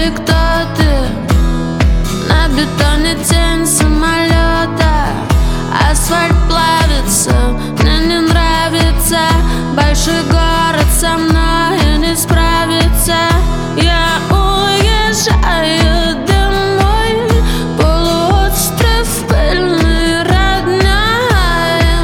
ты, кто ты? На бетоне тень самолета. Асфальт плавится, мне не нравится. Большой город со мной не справится. Я уезжаю домой. Полуостров пыльный, родная.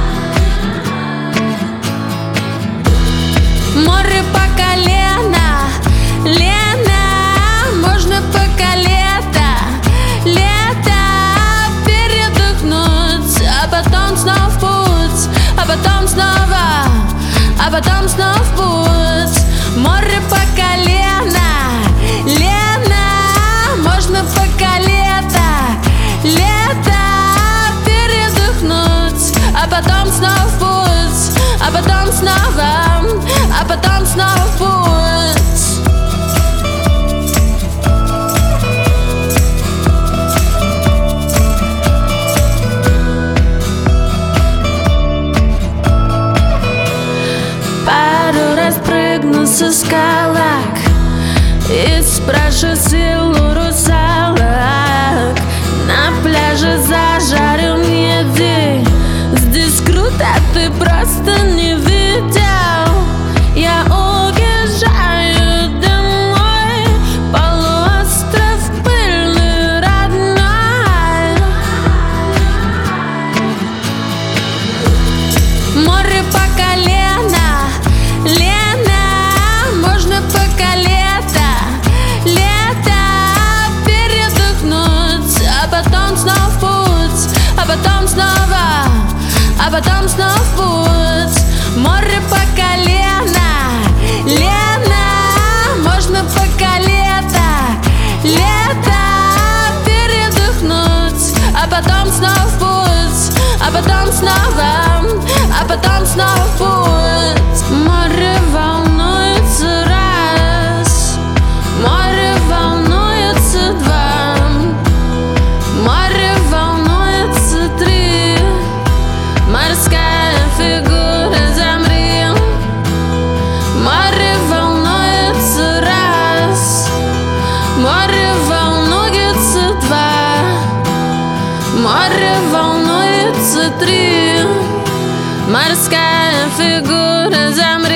Море по колено, Лена, можно пока лето, лето передохнуть, а потом снова в путь, а потом снова в путь. Море по колено, Лена, можно пока лето, лето передохнуть, а потом снова в путь, а потом снова в путь. Пару раз прыгну со скалок и спрошу силу русалок. На пляже зажарю меди. Здесь круто, ты просто не видел. Я уезжаю домой. Полуостров пыльный, родной. Море по колено, Лена, можно пока лето, лето передохнуть, а потом снова в путь, а потом снова в путь. Море по колено, Лена, можно пока лето, лето передохнуть, а потом снова в путь, а потом снова в путь. Море волнуется раз, море волнуется два, море волнуется три. Морская фигура, замри. Море волнуется раз, море волнуется два, море волнуется три. Морская фигура, замри.